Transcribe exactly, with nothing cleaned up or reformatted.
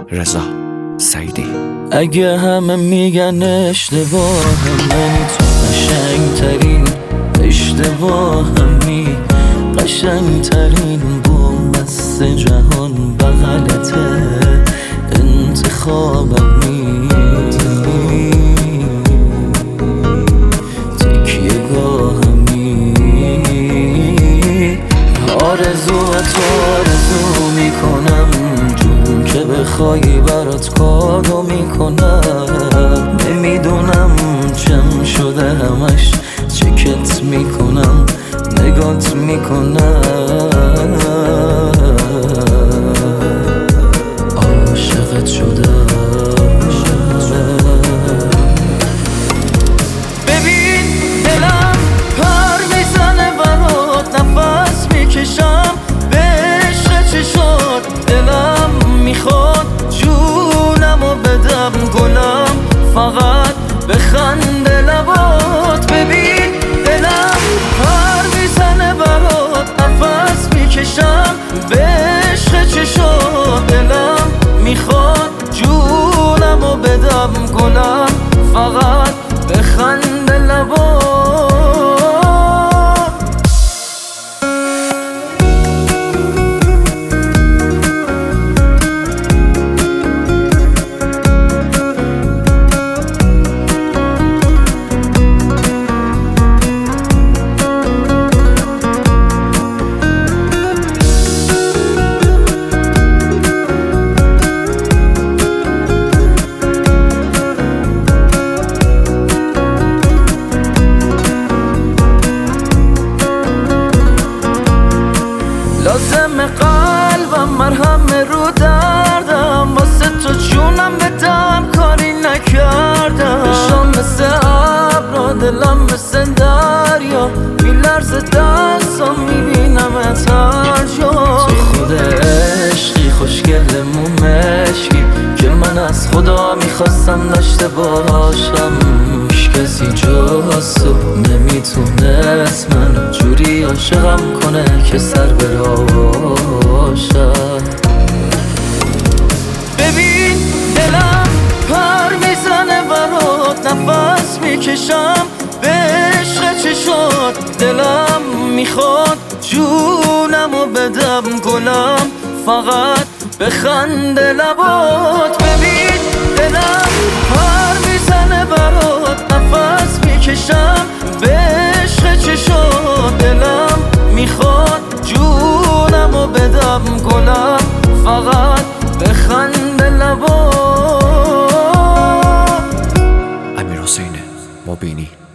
رضا سعیدی. اگه همه میگن اشتباهم منی تو قشنگترین اشتباهمی، قشنگترین بومست جهان بغلته انتخابمی، تکیه گاهمی. آرزوات آرزو میکنم جون که بخوای برات کارو میکنم. نمیدونم چم شده همش چکت میکنم نگات میکنم. عاشقت شدم. ببین دلم پر میزنه برات نفس میکشم به عشق چی شد. دلم میخواد جونمو بدم گلم فقط بخنده لبات. ببین دلم پر میزنه برات نفس میکشم به عشق چی شد. دلم میخواد جونمو بدم گلم فقط بخنده لبات. لازم قلبم مرهم رو دردم واسه تو جونم بدم کاری نکردم. بشم مثل ابر دلم مثل دریا میلرزه دستم میبینمت هر جا. تو خود عشقی خوشگل مومشکی که من از خدا میخواستم داشته باشم. هیچ کسی جز تو نمیتونست من جوری عاشقم کنه که سر براشم. ببین دلم پر میزنه برات نفس میکشم به عشق چی شد. دلم میخواد جونمو بدم گلم فقط بخنده لبات. ببین دلم پر میزنه برات نفس میکشم به عشق چی شد. دلم میخواد جونمو بدم گلم فقط بخنده لبات. امیر حسین مبینی.